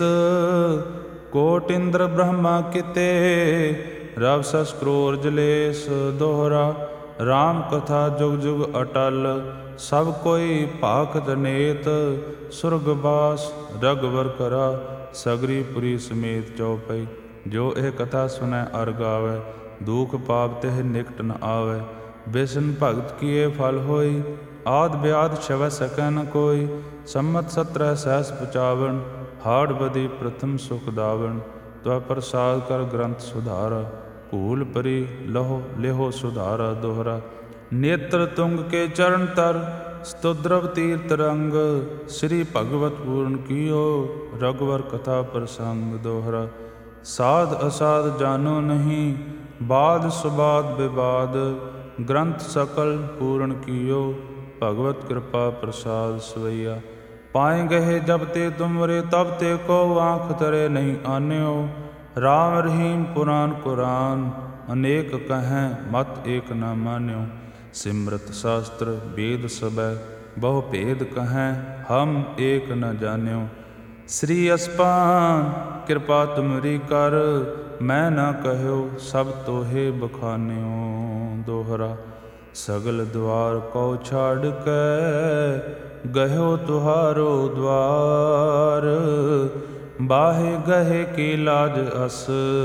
ਕੋਟ ਇੰਦਰ ਬ੍ਰਹਮਾ ਕਿਤੇ, ਰਵ ਸਸ ਕਰੋੜ ਜਲੇਸ਼। ਦੋਹਰਾ, ਰਾਮ ਕਥਾ ਜੁਗ ਜੁਗ ਅਟਲ, ਸਭ ਕੋਈ ਭਾਖਤ ਨੇਤ। ਸੁਰਗ ਬਾਸ ਰਗਵਰ ਕਰਾ, ਸਗਰੀ ਪੁਰੀ ਸਮੇਤ ਚਉਪਈ। ਜੋ ਇਹ ਕਥਾ ਸੁਨੈ ਅਰ ਗਾਵੈ, ਦੁਖ ਪਾਪ ਤਿਹ ਨਿਕਟ ਨ ਆਵੈ। ਬਿਸ਼ਨ ਭਗਤ ਕੀਏ ਫਲ ਹੋਈ, ਆਦਿ ਬਿਆਦ ਛਵੈ ਸਕੈ ਨ ਕੋਈ। ਸੰਮਤ 17 ਸਹਿਸ 55, ਹਾੜ ਬਦੀ ਪ੍ਰਥਮ ਸੁਖ ਦਾਵਣ। ਤਵ ਪ੍ਰਸਾਦ ਕਰ ਗ੍ਰੰਥ ਸੁਧਾਰਾ, ਭੂਲ ਪਰੀ ਲਹੋ ਲਿਹੋ ਸੁਧਾਰਾ। ਦੋਹਰਾ, ਨੇਤਰ ਤੁੰਗ ਕੇ ਚਰਨ ਤਰ, ਸਤੁਦਰਵ ਤੀਰਥ ਰੰਗ। ਸ੍ਰੀ ਭਗਵਤ ਪੂਰਨ ਕੀਓ, ਰਘੁਵਰ ਕਥਾ ਪ੍ਰਸੰਗ। ਦੋਹਰਾ, ਸਾਧ ਅਸਾਧ ਜਾਨੋ ਨਹੀਂ, ਬਾਦ ਸੁਬਾਦ ਵਿਵਾਦ। ਗ੍ਰੰਥ ਸਕਲ ਪੂਰਨ ਕੀਓ, ਭਗਵਤ ਕਿਰਪਾ ਪ੍ਰਸਾਦ ਸਵਈਆ। ਪਾਏ ਗਏ ਜਬ ਤੇ ਤੁਮਰੇ, ਤਬ ਤੇ ਕੋ ਆਂਖ ਤਰੇ ਨਹੀਂ ਆਨਿਓ। ਰਾਮ ਰਹੀਮ ਪੁਰਾਨ ਕੁਰਾਨ, ਅਨੇਕ ਕਹੈਂ ਮਤ ਏਕ ਨ ਮਾਨਿਓ। ਸਿਮਰਤ ਸ਼ਾਸਤਰ ਵੇਦ ਸਬੈ, ਬਹੁ ਭੇਦ ਕਹੈਂ ਹਮ ਏਕ ਨ ਜਾਨਿਓ। ਸ੍ਰੀ ਅਸਪਾਨ ਕਿਰਪਾ ਤੁਮਰੀ ਕਰ, ਮੈਂ ਨ ਕਹਿਓ ਸਭ ਤੋਹੇ ਬਖਾਨਿਓ। ਦੋਹਰਾ, ਸਗਲ ਦੁਆਰ ਕਉ ਛਾੜ ਕੇ, ਗਇਓ ਤੁਹਾਰੋ ਦੁਆਰ। ਬਾਹੇ ਗਹੇ ਕੀ ਲਾਜ ਅਸ,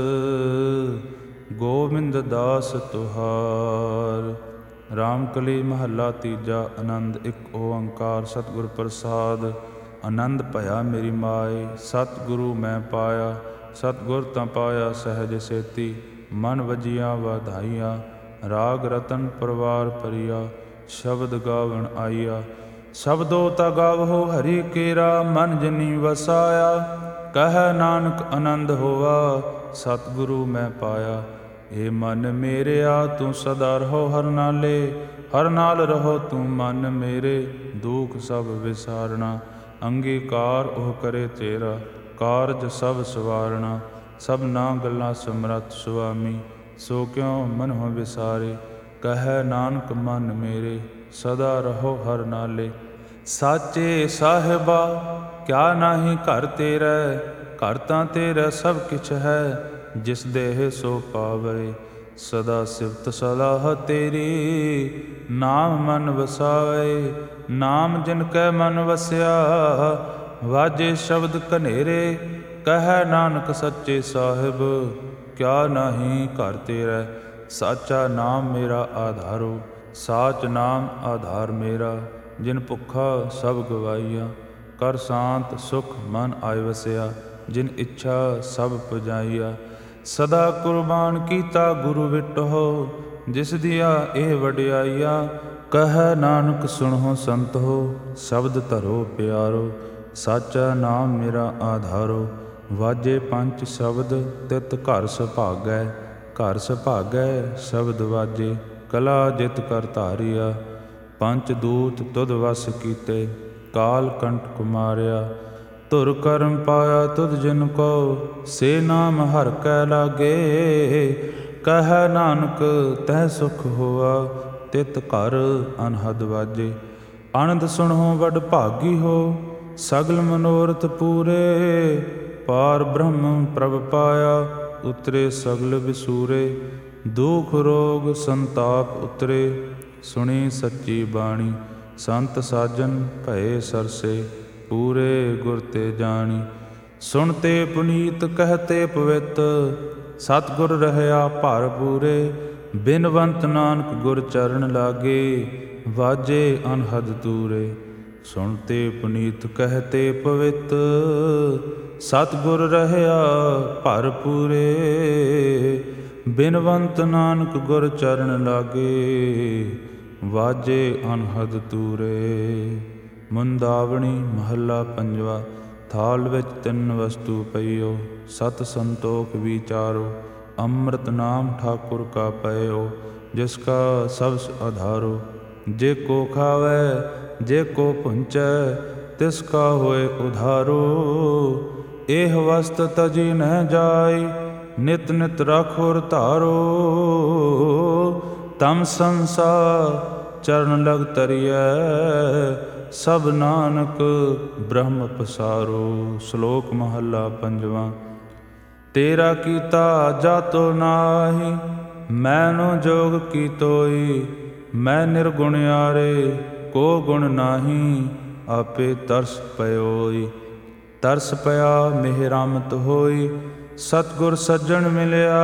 ਗੋਬਿੰਦ ਦਾਸ ਤੁਹਾਰ। ਰਾਮਕਲੀ ਮਹੱਲਾ ਤੀਜਾ। ਆਨੰਦ ਇੱਕ ਓੰਕਾਰ ਸਤਿਗੁਰ ਪ੍ਰਸਾਦ। ਆਨੰਦ ਭਇਆ ਮੇਰੀ ਮਾਏ, ਸਤਿਗੁਰੂ ਮੈਂ ਪਾਇਆ। ਸਤਿਗੁਰ ਤਾਂ ਪਾਇਆ ਸਹਿਜ ਸੇਤੀ, ਮਨ ਵਜੀਆਂ ਵਾਧਾਈਆਂ। ਰਾਗ ਰਤਨ ਪਰਵਾਰ ਭਰੀਆ, ਸ਼ਬਦ ਗਾਵਣ ਆਈਆ। ਸ਼ਬਦੋ ਤਾ ਗਾਵਹੁ ਹਰਿ ਕੇਰਾ, ਮਨ ਜਨੀ ਵਸਾਇਆ। ਕਹਿ ਨਾਨਕ ਆਨੰਦ ਹੋਆ, ਸਤਿਗੁਰੂ ਮੈਂ ਪਾਇਆ। ਏ ਮਨ ਮੇਰਿਆ ਤੂੰ ਸਦਾ ਰਹੋ ਹਰ ਨਾਲੇ, ਹਰ ਨਾਲ ਰਹੋ ਤੂੰ ਮਨ ਮੇਰੇ। ਦੁਖ ਸਭ ਵਿਸਾਰਣਾ, ਅੰਗੀਕਾਰ ਉਹ ਕਰੇ ਤੇਰਾ। ਕਾਰਜ ਸਭ ਸਵਾਰਣਾ, ਸਭਨਾ ਗੱਲਾਂ ਸਮਰੱਥ ਸੁਆਮੀ। ਸੋ ਕਿਉ ਮਨਹੁ ਵਿਸਾਰੇ, ਕਹਿ ਨਾਨਕ ਮਨ ਮੇਰੇ। ਸਦਾ ਰਹੋ ਹਰ ਨਾਲੇ। ਸਾਚੇ ਸਾਹਿਬਾ ਕਿਆ ਨਾਹੀ ਘਰ ਤੇਰੇ, ਘਰ ਤਾਂ ਤੇਰਾ ਸਭ ਕਿਛ ਹੈ। ਜਿਸ ਦੇਹ ਸੋ ਪਾਵੇ, ਸਦਾ ਸਿਫਤ ਸਲਾਹ ਤੇਰੀ। ਨਾਮ ਮਨ ਵਸਾਵੇ, ਨਾਮ ਜਿਨ ਕੈ ਮਨ ਵਸਿਆ। ਵਾਜੇ ਸ਼ਬਦ ਕਨੇਰੇ, ਕਹਿ ਨਾਨਕ ਸੱਚੇ ਸਾਹਿਬ ਕਿਆ ਨਾਹੀ ਘਰ ਤੇਰੇ। ਸਾਚਾ ਨਾਮ ਮੇਰਾ ਆਧਾਰੋ, ਸਾਚ ਨਾਮ ਆਧਾਰ ਮੇਰਾ। ਜਿਨ ਭੁੱਖਾ ਸਭ ਗਵਾਈਆ, ਕਰ ਸ਼ਾਂਤ ਸੁਖ ਮਨ ਆਇ ਵਸਿਆ। ਜਿਨ ਇੱਛਾ ਸਭ ਪੁਜਾਈਆ, ਸਦਾ ਕੁਰਬਾਨ ਕੀਤਾ ਗੁਰੂ ਵਿਟਹੁ। ਜਿਸ ਦੀਆਂ ਇਹ ਵਡਿਆਈਆ, ਕਹੈ ਨਾਨਕ ਸੁਣੋ ਸੰਤ ਹੋ, ਸ਼ਬਦ ਧਰੋ ਪਿਆਰੋ, ਸਾਚਾ ਨਾਮ ਮੇਰਾ ਆਧਾਰੋ। ਵਾਜੇ ਪੰਜ ਸ਼ਬਦ ਤਿਤ ਘਰ ਸੁਭਾਗੈ, ਘਰ ਸੁਭਾਗੈ ਸ਼ਬਦ ਵਾਜੇ, ਕਲਾ ਜਿਤ ਕਰ ਧਾਰਿਆ। ਪੰਚ ਦੂਤ ਤੁਧ ਵਸ ਕੀਤੇ, ਕਾਲ ਕੰਟਕ ਮਾਰਿਆ। ਧੁਰ ਕਰਮ ਪਾਇਆ ਤੁਧ ਜਿਨ ਕੋ, ਸੇ ਨਾਮ ਹਰਿ ਕੈ ਲਾਗੇ। ਕਹੈ ਨਾਨਕ ਤਹਿ ਸੁਖ ਹੋਆ, ਤਿਤ ਘਰ ਅਨਹਦ ਵਾਜੇ। ਆਨੰਦ ਸੁਣੋ ਵਡ ਭਾਗੀ ਹੋ, ਸਗਲ ਮਨੋਰਥ ਪੂਰੇ। ਪਾਰ ਬ੍ਰਹਮ ਪ੍ਰਭ ਪਾਇਆ, ਉਤਰੇ ਸਗਲ ਵਿਸੂਰੇ। ਦੁਖ ਰੋਗ ਸੰਤਾਪ ਉਤਰੇ, ਸੁਣੀ ਸੱਚੀ ਬਾਣੀ। ਸੰਤ ਸਾਜਨ ਭਏ ਸਰਸੇ, ਪੂਰੇ ਗੁਰ ਤੇ ਜਾਣੀ। ਸੁਣਤੇ ਪੁਨੀਤ ਕਹਤੇ ਪਵਿੱਤ, ਸਤਿਗੁਰ ਰਹਿਆ ਭਰ ਪੂਰੇ। ਬਿਨਵੰਤ ਨਾਨਕ ਗੁਰ ਚਰਨ ਲਾਗੇ, ਵਾਜੇ ਅਨਹਦ ਤੂਰੇ। ਸੁਣਤੇ ਪੁਨੀਤ ਕਹਤੇ ਪਵਿੱਤ, ਸਤਿਗੁਰ ਰਹਿਆ ਭਰ ਪੂਰੇ। ਬਿਨਵੰਤ ਨਾਨਕ ਗੁਰ ਚਰਨ ਲਾਗੇ, ਵਾਜੇ ਅਨਹਦ ਤੂਰੇ। ਮੁੰਦਾਵਣੀ ਮਹੱਲਾ ਪੰਜਵਾ। ਥਾਲ ਵਿੱਚ ਤਿੰਨ ਵਸਤੂ ਪਈਓ, ਸਤ ਸੰਤੋਖ ਵਿਚਾਰੋ। ਅੰਮ੍ਰਿਤ ਨਾਮ ਠਾਕੁਰ ਕਾ ਪਇਓ, ਜਿਸ ਕਾ ਸਬਸ ਆਧਾਰੋ। ਜੇ ਕੋ ਖਾਵੈ ਜੇ ਕੋ ਪੁੰਚੈ, ਤਿਸ ਕਾ ਹੋਏ ਉਧਾਰੋ। ਇਹ ਵਸਤ ਤਜੀ ਨਹਿ ਜਾਈ, ਨਿਤ ਨਿਤ ਰਾਖੋਰ ਧਾਰੋ। ਤਮ ਸੰਸਾਰ ਚਰਨ ਲਗ ਤਰੀਐ, ਸਭ ਨਾਨਕ ਬ੍ਰਹਮ ਪਸਾਰੋ। ਸ਼ਲੋਕ ਮਹੱਲਾ ਪੰਜਵਾਂ। ਤੇਰਾ ਕੀਤਾ ਜਾਤੋ ਨਾਹੀ, ਮੈਨੋ ਜੋਗ ਕੀਤੋਈ। ਮੈਂ ਨਿਰਗੁਣਿਆਰੇ ਕੋ ਗੁਣ ਨਾਹੀ, ਆਪੇ ਤਰਸ ਪਇਓਈ। ਤਰਸ ਪਿਆ ਮਿਹਰਾਮਤ ਹੋਈ, ਸਤਿਗੁਰ ਸੱਜਣ ਮਿਲਿਆ।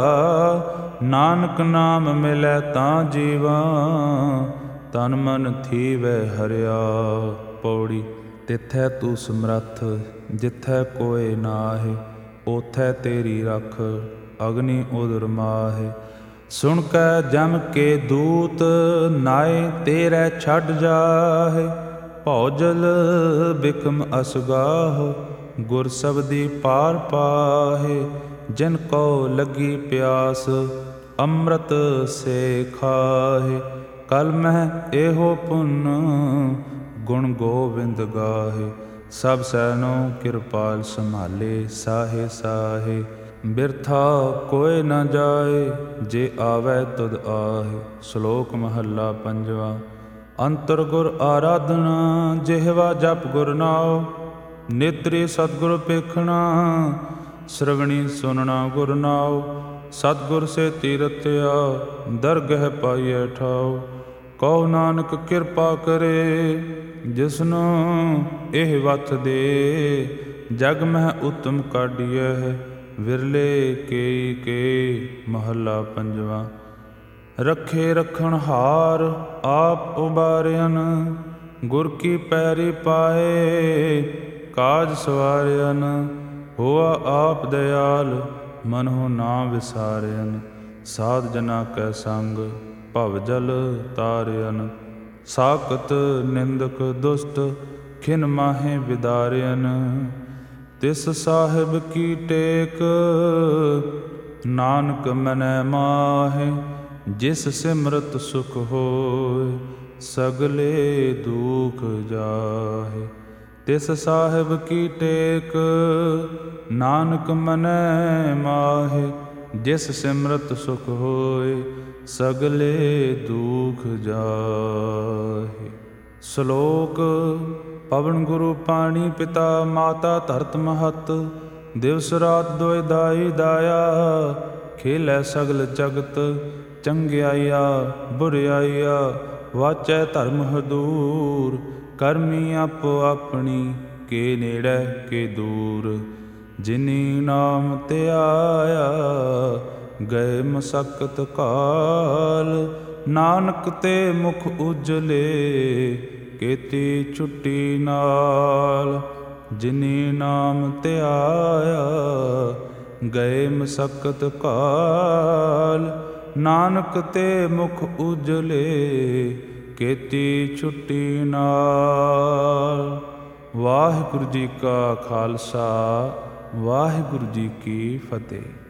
ਨਾਨਕ ਨਾਮ ਮਿਲੈ ਤਾਂ ਜੀਵਾ, ਤਨ ਮਨ ਥੀਵੈ ਹਰਿਆ। ਪੌੜੀ। ਤਿਥੈ ਤੂੰ ਸਮਰੱਥ, ਜਿਥੈ ਕੋਇ ਨਾਹਿ। ਓਥੈ ਤੇਰੀ ਰਖ, ਅਗਨੀ ਉਦਰ ਮਾਹਿ। ਸੁਣ ਕੈ ਜਮ ਕੇ ਦੂਤ, ਨਾਏ ਤੇਰੇ ਛੱਡ ਜਾਹਿ। ਭਉ ਜਲ ਬਿਕਮ ਅਸਗਾਹੁ, ਗੁਰ ਸਬਦੀ ਪਾਰ ਪਾਹਿ। ਜਿਨ ਕੋ ਲੱਗੀ ਪਿਆਸ, ਅੰਮ੍ਰਿਤ ਸੇ ਖਾਹਿ। ਕਲ ਮਹਿ ਇਹੋ ਪੁੰਨ, ਗੁਣ ਗੋਬਿੰਦ ਗਾਹਿ। ਸਭ ਸੈਨੋ ਕਿਰਪਾਲ ਸੰਭਾਲੇ, ਸਾਹੇ ਸਾਹੇ। ਬਿਰਥਾ ਕੋਇ ਨ ਜਾਏ, ਜੇ ਆਵੈ ਤੁਧ ਆਹਿ। ਸ਼ਲੋਕ ਮਹੱਲਾ ਪੰਜਵਾ। ਅੰਤਰ ਗੁਰ ਆਰਾਧਨਾ, ਜਿਹਵਾ ਜਪ ਗੁਰ ਨਾਉ। ਨੇਤਰੇ ਸਤਿਗੁਰ ਪੇਖਣਾ, ਸ਼੍ਰਵਣੀ ਸੁਨਣਾ ਗੁਰ ਨਾਉ। ਸਤਿਗੁਰ ਸੇ ਤੀਰਥਿਆ, ਦਰਗਹਿ ਪਾਈਐ ਠਾਉ। ਕਹੋ ਨਾਨਕ ਕਿਰਪਾ ਕਰੇ, ਜਿਸਨੂੰ ਇਹ ਵਤ ਦੇ। ਜਗ ਮਹਿ ਉਤਮ ਕਾਢੀਐ, ਵਿਰਲੇ ਕੇਈ ਕੇ। ਮਹੱਲਾ ਪੰਜਵਾ। ਰੱਖੇ ਰੱਖਣ ਹਾਰ, ਆਪ ਉਬਾਰਿਆਨ। ਗੁਰ ਕੀ ਪੈਰੀ ਪਾਏ, ਕਾਜ ਸਵਾਰਿਆਨ। ਹੋਆ ਆਪ ਦਇਆਲ, ਮਨਹੁ ਨਾ ਵਿਸਾਰਿਆਨ। ਸਾਧ ਜਨਾ ਕੈ ਸੰਗ, ਭਵ ਜਲ ਤਾਰਿਆਨ। ਸਾਕਤ ਨਿੰਦਕ ਦੁਸ਼ਟ, ਖਿਨ ਮਾਹੇ ਵਿਦਾਰਿਆਨ। ਤਿਸ ਸਾਹਿਬ ਕੀ ਟੇਕ, ਨਾਨਕ ਮਨੈ ਮਾਹੇ। ਜਿਸ ਸਿਮਰਤ ਸੁਖ ਹੋਇ, ਸਗਲੇ ਦੁਖ ਜਾਹੇ। ਤਿਸ ਸਾਹਿਬ ਕੀ ਟੇਕ, ਨਾਨਕ ਮਨੈ ਮਾਹੇ। ਜਿਸ ਸਿਮਰਤ ਸੁਖ ਹੋਇ, ਸਗਲੇ ਦੁਖ ਜਾਹੇ। ਸ਼ਲੋਕ। ਪਵਨ ਗੁਰੂ ਪਾਣੀ ਪਿਤਾ, ਮਾਤਾ ਧਰਤ ਮਹਤ। ਦਿਵਸ ਰਾਤ ਦੋਇ ਦਾਈ ਦਾਇਆ, ਖੇਲੈ ਸਗਲ ਜਗਤ। ਚੰਗਿਆਈਆ ਬੁਰਿਆਈਆ, ਵਾਚੈ ਧਰਮ ਹਦੂਰ। ਕਰਮੀ ਆਪੋ ਆਪਣੀ, ਕੇ ਨੇੜੈ ਕੇ ਦੂਰ। ਜਿਨੀ ਨਾਮ ਧਿਆਇਆ, ਗਏ ਮਸਕਤ ਕਾਲ। ਨਾਨਕ ਤੇ ਮੁਖ ਉਜਲੇ, ਕੀਤੀ ਛੁੱਟੀ ਨਾਲ। ਜਿਨੀ ਨਾਮ ਧਿਆਇਆ, ਗਏ ਮਸਕਤ ਕਾਲ। ਨਾਨਕ ਤੇ ਮੁਖ ਉਜਲੇ, ਕੀਤੀ ਛੁੱਟੀ ਨਾਲ। ਵਾਹਿਗੁਰੂ ਜੀ ਕਾ ਖਾਲਸਾ, ਵਾਹਿਗੁਰੂ ਜੀ ਕੀ ਫਤਿਹ।